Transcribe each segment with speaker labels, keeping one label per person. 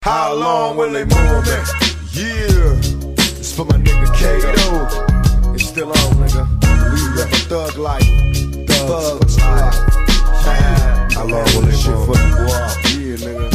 Speaker 1: How long will they move me? Yeah, it's for my nigga Kato. It's still on, nigga. We live a thug life. Thugs life. How long will this shit for the boy? Yeah, nigga.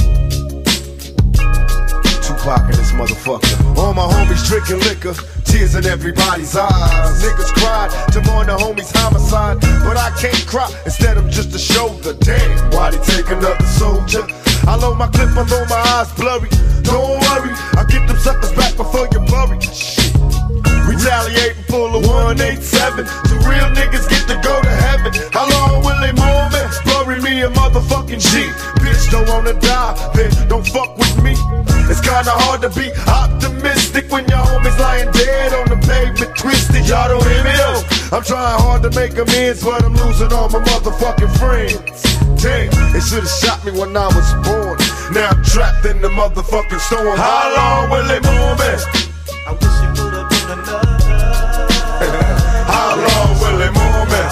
Speaker 1: Tupac in this motherfucker. All my homies drinking liquor, tears in everybody's eyes. Niggas cried to mourn the homies' homicide, but I can't cry. Instead, I'm just a shoulder. Damn, why'd he take another soldier? I load my clip, although my eyes blurry. Don't worry, I'll get them suckers back before you bury. Shit. Retaliate and pull a 187. So real niggas get to go to heaven. How long will they mourn me? Bury me a motherfucking G. Bitch, don't wanna die, then don't fuck with me. It's kinda hard to be optimistic when your homies lying dead on the pavement, twisted. Y'all don't hear me though. I'm trying hard to make amends, but I'm losing all my motherfucking friends. Damn, they should've shot me when I was born. Now I'm trapped in the motherfucking storm. How long will they move me?
Speaker 2: I wish it would've been another.
Speaker 1: How long will they move me?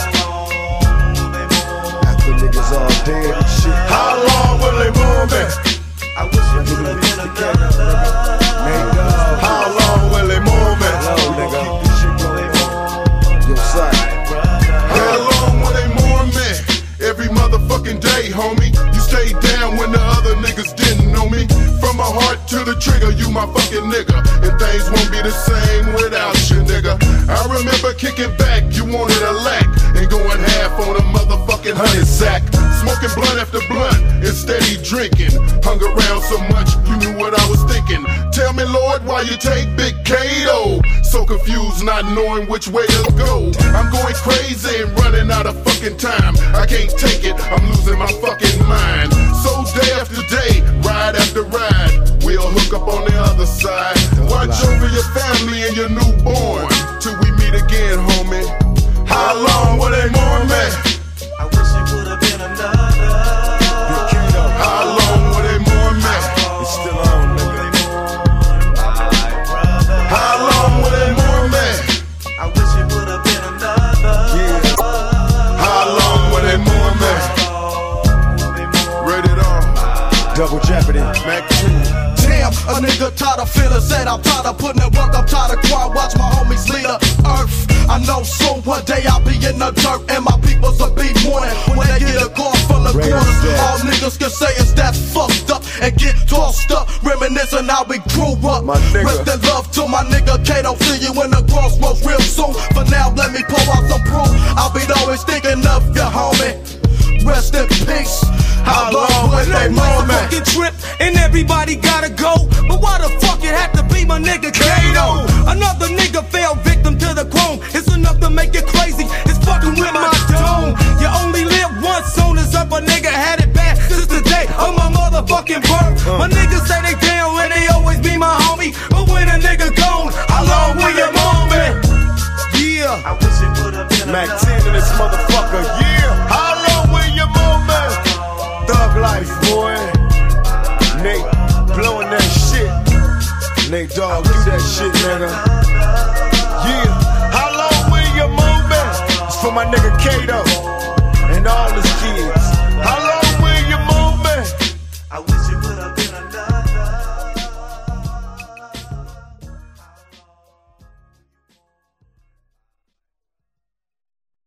Speaker 1: After niggas all dead and shit. How long will they move me?
Speaker 2: I wish it would've been another.
Speaker 1: How long will they move me? Nigga, keep this shit going. Your side.
Speaker 3: How long will they mourn me? Every motherfucking day, homie. You stayed down when the other niggas didn't know me. From my heart to the trigger, you my fucking nigga. And things won't be the same without you, nigga. I remember kicking back, you wanted a lack. And going half on a motherfucking 100 sack. Smoking blunt after blunt and steady drinking. Hung around so much, you knew what I was thinking. Tell me, Lord, why you take Big Kato? So confused, not knowing which way to go. I'm going crazy and running out of fucking time. I can't take it, I'm losing my fucking mind. So day after day, ride after ride, we'll hook up on the other side. Watch over your family and your newborn till we meet again, homie. How long will they mourn me?
Speaker 2: I wish it would've been another.
Speaker 3: How long will they mourn me?
Speaker 1: It's still on, nigga.
Speaker 3: How long will they mourn me?
Speaker 2: I wish it would've been another.
Speaker 1: Yeah.
Speaker 3: How long will they mourn me? Rated R.
Speaker 1: Double Jeopardy, Mac 2.
Speaker 4: Damn, a nigga tired of feeling sad. I'm tired of putting in work. I'm tired of crying. Watch my homies lead the earth. I know soon one day I'll be in the dirt and my peoples will be mourning when they get a car full of quarters. All niggas can say is that's fucked up and get tossed up, reminiscing how we grew up. Rest in love to my nigga Kato. See you in the crossroads real soon. For now, let me pour out some proof. I'll be always thinking of you, homie. Rest in peace. How long will they mourn me?
Speaker 5: Fucking trip and everybody gotta go, but why the fuck it had to be my nigga Kato? Another nigga fell victim to the chrome. It's enough to make you crazy. It's fucking with my dome. You only live once. Soon as up a nigga had it bad since the day of my motherfucking birth. My niggas say they down and they always be my homie, but when a nigga gone, how long will you mourn me? Yeah.
Speaker 2: I wish it would've been
Speaker 1: Mac
Speaker 2: another.